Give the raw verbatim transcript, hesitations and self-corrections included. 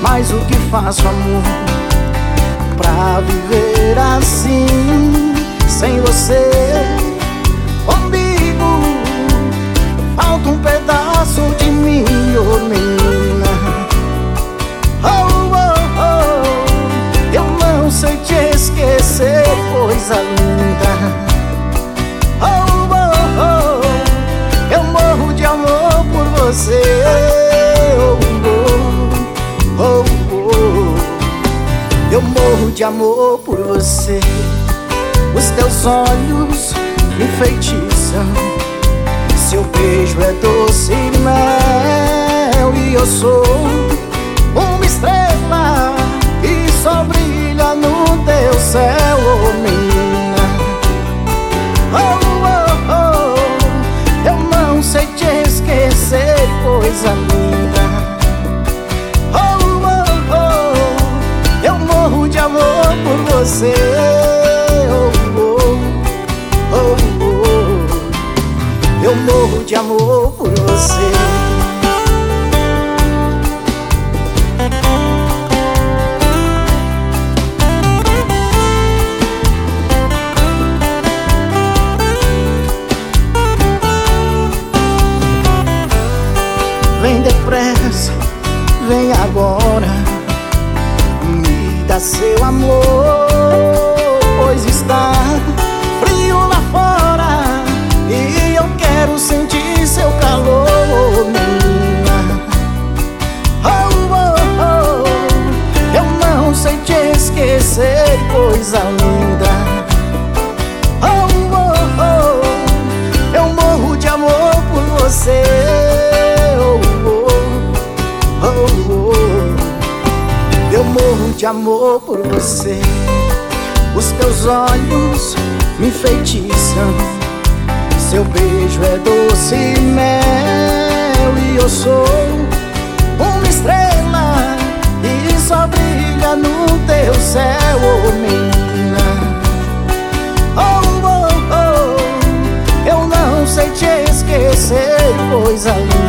Mas o que faço, amor, pra viver assim, sem você comigo? Falta um pedaço de mim, oh menina. Oh, oh, oh, eu não sei te esquecer, coisa linda. Oh, oh, oh, eu morro de amor por você. Oh, oh, eu morro de amor por você. Os teus olhos me enfeitiçam, seu beijo é doce mel. E eu sou uma estrela que só brilha no teu céu, oh menina. Oh, oh, oh, eu não sei te esquecer, coisa linda. Por você, oh, oh, oh, oh, eu morro de amor por você. Vem depressa, vem agora, dá seu amor, pois está frio lá fora e eu quero sentir seu calor, menina. Oh, oh, oh, eu não sei te esquecer, coisa linda. Oh, oh, oh, eu morro de amor por você. Oh, oh, oh, oh, eu morro de amor por você. Os teus olhos me enfeitiçam, seu beijo é doce mel. E eu sou uma estrela e só brilha no teu céu, oh menina. Oh, oh, oh, eu não sei te esquecer, coisa linda.